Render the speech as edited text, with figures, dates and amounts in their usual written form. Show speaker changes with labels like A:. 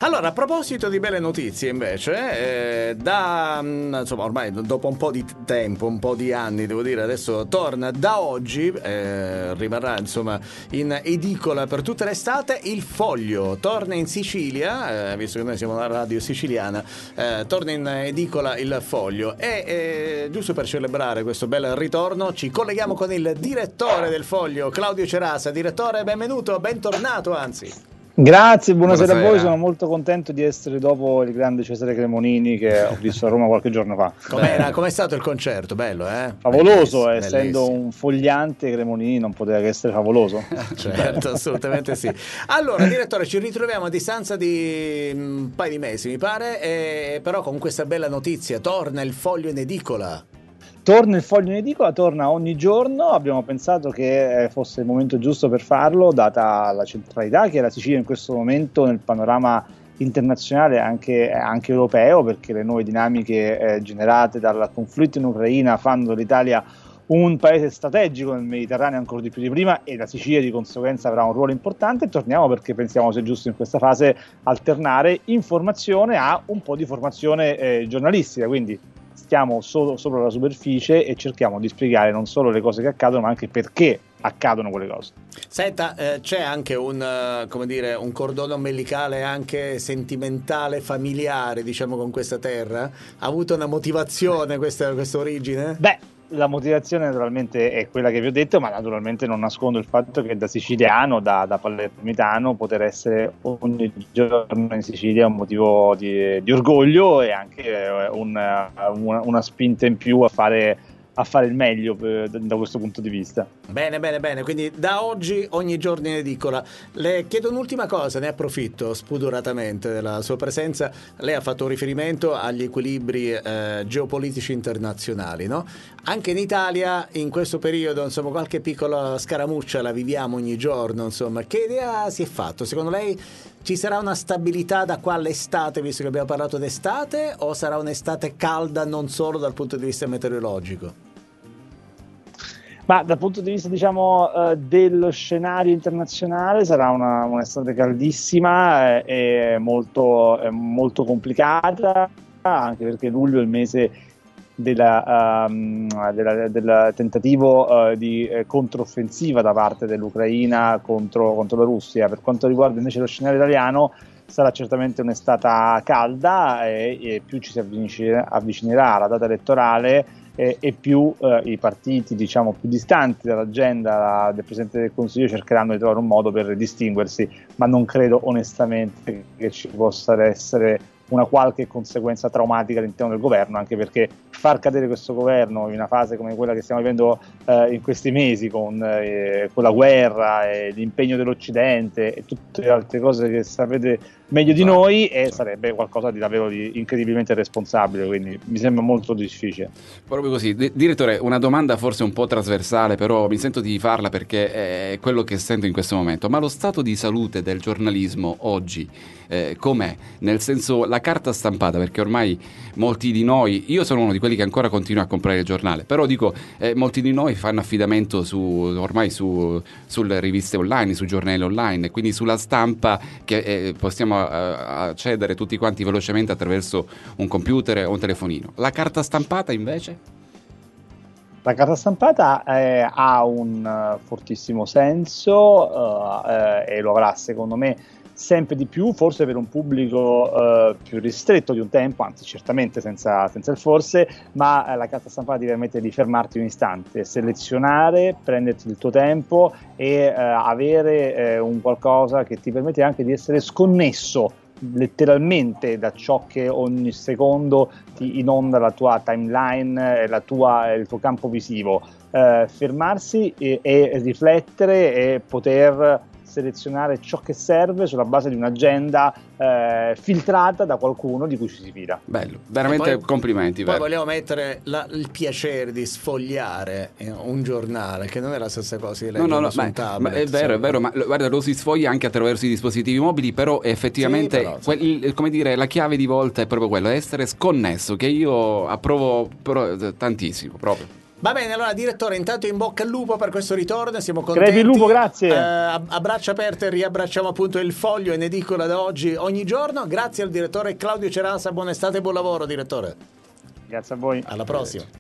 A: Allora, a proposito di belle notizie invece, insomma, ormai dopo un po' di tempo, un po' di anni, devo dire, adesso torna da oggi, rimarrà insomma in edicola per tutta l'estate, Il Foglio. Torna in Sicilia, visto che noi siamo una radio siciliana, torna in edicola Il Foglio. E giusto per celebrare questo bel ritorno ci colleghiamo con il direttore del Foglio, Claudio Cerasa. Direttore, benvenuto, bentornato anzi.
B: Grazie, buonasera a voi, sono molto contento di essere dopo il grande Cesare Cremonini che ho visto a Roma qualche giorno fa.
A: Com'è stato il concerto? Bello,
B: Favoloso,
A: bellissimo,
B: essendo
A: bellissimo.
B: Un fogliante Cremonini non poteva che essere favoloso.
A: Certo, assolutamente sì. Allora, direttore, ci ritroviamo a distanza di un paio di mesi, mi pare, però con questa bella notizia, torna Il Foglio in edicola.
B: Torna Il Foglio in edicola, torna ogni giorno. Abbiamo pensato che fosse il momento giusto per farlo, data la centralità che ha la Sicilia in questo momento nel panorama internazionale, anche europeo, perché le nuove dinamiche generate dal conflitto in Ucraina fanno dell'Italia un paese strategico nel Mediterraneo ancora di più di prima, e la Sicilia di conseguenza avrà un ruolo importante. Torniamo perché pensiamo sia giusto in questa fase alternare informazione a un po' di formazione giornalistica, quindi stiamo solo sopra la superficie e cerchiamo di spiegare non solo le cose che accadono, ma anche perché accadono quelle cose.
A: Senta, c'è anche un cordone ombelicale anche sentimentale, familiare, diciamo, con questa terra? Ha avuto una motivazione questa origine?
B: Beh, la motivazione naturalmente è quella che vi ho detto, ma naturalmente non nascondo il fatto che da siciliano, da palermitano, poter essere ogni giorno in Sicilia è un motivo di orgoglio e anche una spinta in più a fare il meglio da questo punto di vista.
A: Bene, quindi da oggi ogni giorno in edicola. Le chiedo un'ultima cosa, ne approfitto spudoratamente della sua presenza. Lei ha fatto riferimento agli equilibri geopolitici internazionali, no? Anche in Italia in questo periodo, insomma, qualche piccola scaramuccia la viviamo ogni giorno, insomma. Che idea si è fatto? Secondo lei ci sarà una stabilità da qua all'estate, visto che abbiamo parlato d'estate, o sarà un'estate calda non solo dal punto di vista meteorologico?
B: Ma dal punto di vista, diciamo, dello scenario internazionale sarà un'estate caldissima e molto complicata, anche perché luglio è il mese del tentativo di controffensiva da parte dell'Ucraina contro la Russia. Per quanto riguarda invece lo scenario italiano, sarà certamente un'estate calda e più ci si avvicinerà alla data elettorale e più i partiti, diciamo, più distanti dall'agenda del Presidente del Consiglio cercheranno di trovare un modo per distinguersi, ma non credo onestamente che ci possa essere una qualche conseguenza traumatica all'interno del governo, anche perché far cadere questo governo in una fase come quella che stiamo vivendo in questi mesi, con la guerra e l'impegno dell'Occidente e tutte le altre cose che sapete meglio di noi, sarebbe qualcosa di davvero incredibilmente responsabile, quindi mi sembra molto difficile.
C: Proprio così. Direttore, una domanda forse un po' trasversale, però mi sento di farla perché è quello che sento in questo momento. Ma lo stato di salute del giornalismo oggi com'è? Nel senso, la carta stampata, perché ormai molti di noi, io sono uno di quelli che ancora continua a comprare il giornale, però dico, molti di noi fanno affidamento ormai sulle riviste online, sui giornali online, quindi sulla stampa che possiamo accedere tutti quanti velocemente attraverso un computer o un telefonino. La carta stampata invece?
B: La carta stampata ha un fortissimo senso e lo avrà, secondo me, sempre di più, forse per un pubblico più ristretto di un tempo, anzi certamente senza il forse, ma la carta stampata ti permette di fermarti un istante, selezionare, prenderti il tuo tempo e avere un qualcosa che ti permette anche di essere sconnesso letteralmente da ciò che ogni secondo ti inonda la tua timeline, il tuo campo visivo. Fermarsi e riflettere e poter selezionare ciò che serve sulla base di un'agenda filtrata da qualcuno di cui ci si fida.
C: Bello, veramente
A: poi,
C: complimenti.
A: Poi vogliamo mettere il piacere di sfogliare un giornale, che non è la stessa cosa di leggerlo su un tablet.
C: Ma è vero, ma guarda, lo si sfoglia anche attraverso i dispositivi mobili, però effettivamente come dire, la chiave di volta è proprio quello, essere sconnesso, che io approvo tantissimo proprio.
A: Va bene, allora direttore, intanto in bocca al lupo per questo ritorno, siamo contenti.
B: Crepi il lupo, grazie.
A: A braccia aperte riabbracciamo appunto il Foglio in edicola da oggi ogni giorno. Grazie al direttore Claudio Cerasa, buona estate e buon lavoro direttore.
B: Grazie a voi.
A: Alla prossima.